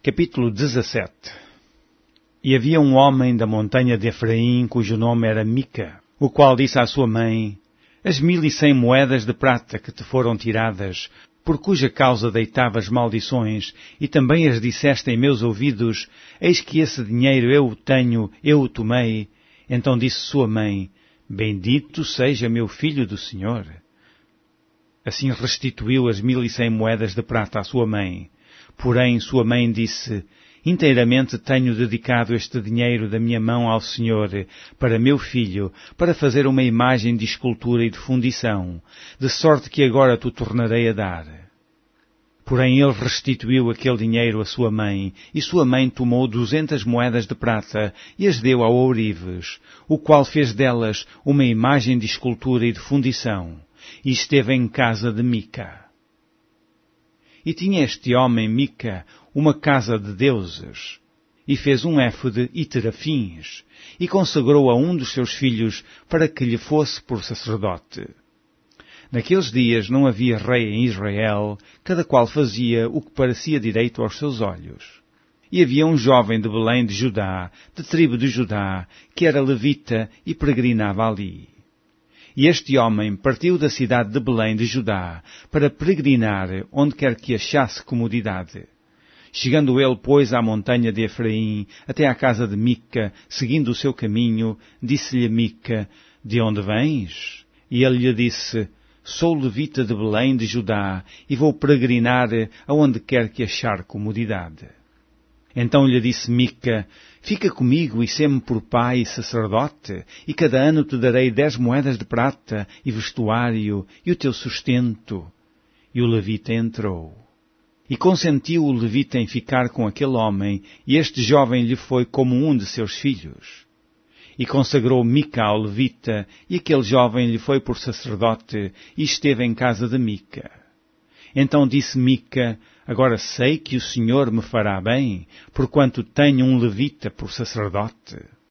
Capítulo 17. E havia um homem da montanha de Efraim, cujo nome era Mica, o qual disse à sua mãe: As 1.100 moedas de prata que te foram tiradas, por cuja causa deitavas maldições, e também as disseste em meus ouvidos, eis que esse dinheiro eu o tenho, eu o tomei. Então disse sua mãe: Bendito seja meu filho do Senhor. Assim restituiu as 1.100 moedas de prata à sua mãe. Porém, sua mãe disse: Inteiramente tenho dedicado este dinheiro da minha mão ao Senhor, para meu filho, para fazer uma imagem de escultura e de fundição, de sorte que agora te o tornarei a dar. Porém ele restituiu aquele dinheiro à sua mãe, e sua mãe tomou 200 moedas de prata e as deu ao ourives, o qual fez delas uma imagem de escultura e de fundição, e esteve em casa de Mica. E tinha este homem, Mica, uma casa de deuses, e fez um éfode e terafins, e consagrou a um dos seus filhos para que lhe fosse por sacerdote. Naqueles dias não havia rei em Israel, cada qual fazia o que parecia direito aos seus olhos. E havia um jovem de Belém de Judá, de tribo de Judá, que era levita e peregrinava ali. E este homem partiu da cidade de Belém de Judá para peregrinar onde quer que achasse comodidade. Chegando ele, pois, à montanha de Efraim, até à casa de Mica, seguindo o seu caminho, disse-lhe Mica: De onde vens? E ele lhe disse: Sou levita de Belém de Judá e vou peregrinar aonde quer que achar comodidade. Então lhe disse Mica: Fica comigo e sê-me por pai e sacerdote, e cada ano te darei 10 moedas de prata, e vestuário, e o teu sustento. E o levita entrou. E consentiu o levita em ficar com aquele homem, e este jovem lhe foi como um de seus filhos. E consagrou Mica ao levita, e aquele jovem lhe foi por sacerdote, e esteve em casa de Mica. Então disse Mica: Agora sei que o Senhor me fará bem, porquanto tenho um levita por sacerdote.